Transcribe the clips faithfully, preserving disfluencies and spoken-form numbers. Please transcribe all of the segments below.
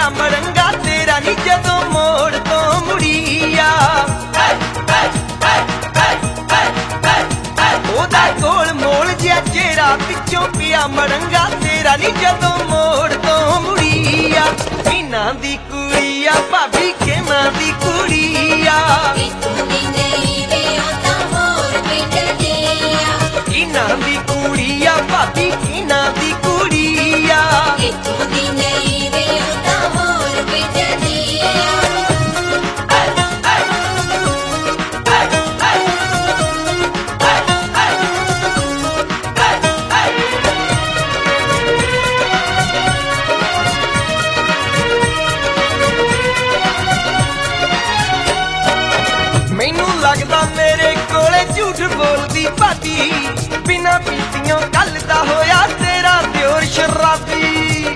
पिया मरंगा तेरा नी जदों मोड़ तो मुड़िया ओदा गोल मोल जिहा चेहरा पिछों पिया मरंगा तेरा नी जदों मोड़ तो मुड़िया किना दी कुड़िया भाभी किना दी कुड़िया किना दी कुड़िया भाभी किना दी कुड़िया मैनू लगदा मेरे कोले झूठ बोलदी भाभी बिना पीतियों कल दा होया तेरा दियोर शराबी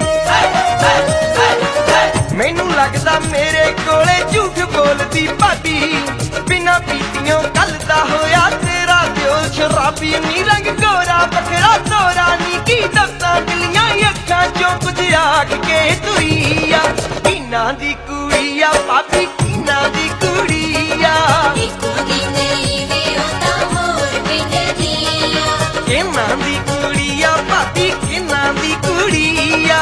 मैनू लगदा मेरे कोले झूठ बोलदी भाभी बिना पीतियों कल दा होया तेरा दियोर शराबी नी रंग गोरा बखरा तोरा नी की दस्तां गलियां अखां चों कुछ आख के तुईया किना दी कुड़िया भाभी किना दी कुड़िया किना दी कुड़िया भाभी किना दी कुड़िया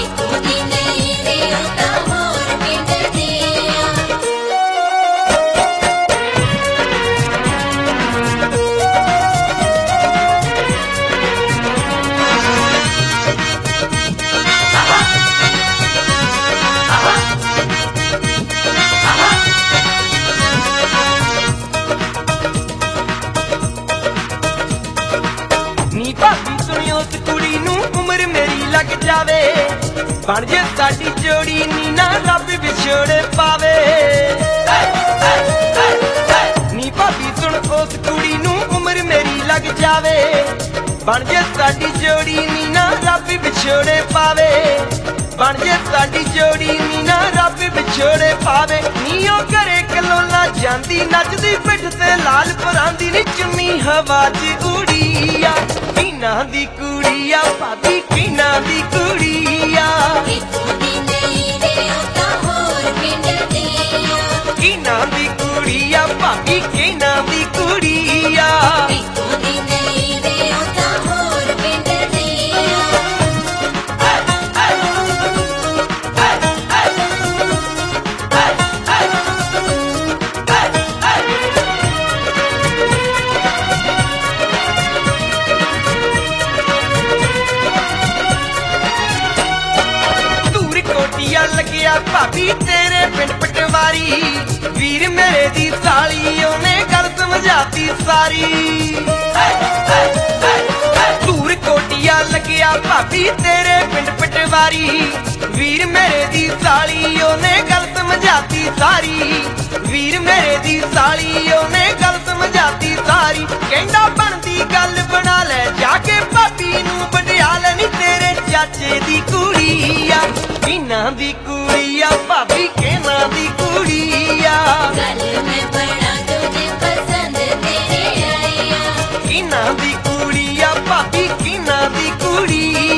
नी भाभी सुनियो उस कुड़ी नू उम्र मेरी लग जावे बन जे साडी जोड़ी नी ना रब विछोड़े पावे नी भाभी सुन उस कुड़ी नू उम्र मेरी लग जावे बन जे साडी जोड़ी नी ना रब विछोड़े पावे बन जे साडी जोड़ी नी ना रब विछोड़े पावे नी ओ घरे कलोला जांदी नचदी पिठ ते लाल परांदी नी चुन्नी हवा च उड़िया किना दी कुड़िया भाभी किना दी कुड़िया किना दी कुड़िया भाभी किना दी कुड़िया लगिया भाभी तेरे पिंड पटवारी वीर मेरे दी साली ओने गल समझाती सारी दूर कोटिया लगिया भाभी तेरे पिंड पटवारी वीर मेरे दी साली ओने गल समझाती सारी वीर मेरे दी साली ओने गल समझाती सारी कहंदा बनदी गल बना ले जाके भाभी नू बढ़िया लेनी तेरे चाचे दी कुड़िया किना दी कुड़िया भाभी किना दी कुड़िया किना दी कुड़िया भाभी किना दी कुड़िया